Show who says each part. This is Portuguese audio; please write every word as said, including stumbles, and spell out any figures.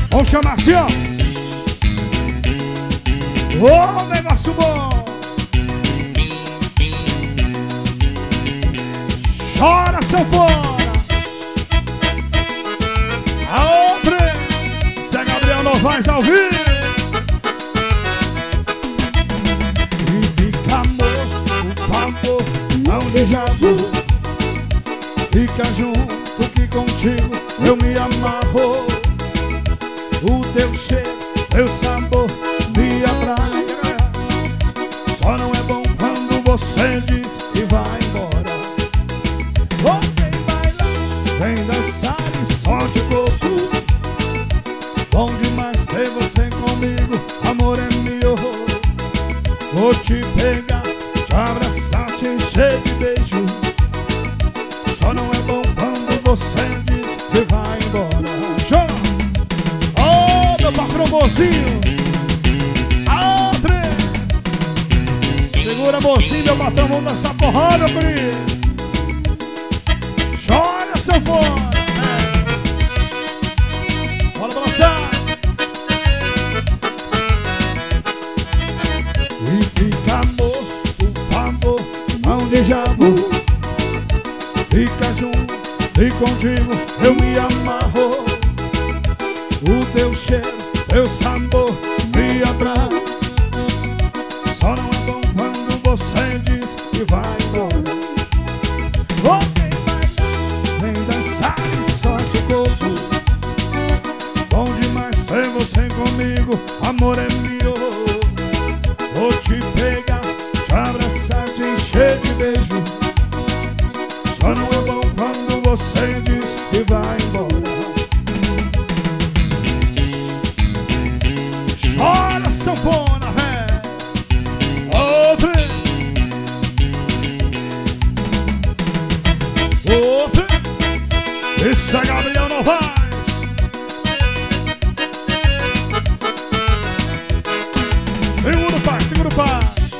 Speaker 1: Vamos chamar assim, ó. Ô, negócio bom. Chora, sanfona. A outra, Zé Gabriel Novaes ao vivo. E fica amor, o favor, aonde já vou. Fica junto que contigo eu me amarro. O teu cheiro, teu sabor me atrai. Só não é bom quando você diz que vai embora. Oh, vem bailar, vem dançar e solte o corpo. Bom demais ter você comigo, amor é meu. Vou te pegar, te abraçar, te encher de beijo. Só não é bom quando você diz que vai embora. Chora! Oh, meu patrão mocinho! Aô, trem! Segura, mocinho, meu patrão, vamos dançar porrada, guri! Chora, sanfona! É. Bora balançar! E fica amor, por favor, aonde já vou. Fica junto e contigo eu me amarro. O teu cheiro, teu sabor me atrai. Só não é bom quando você diz que vai embora. Oh, vem bailar, vem dançar e solte o corpo. Bom demais ter você comigo, amor é meu. Vou te pegar, te abraçar, te encher de beijo. Só não é bom quando você diz que vai embora. Chora, sanfona, ré. Outra. Outra. Isso é Gabriel.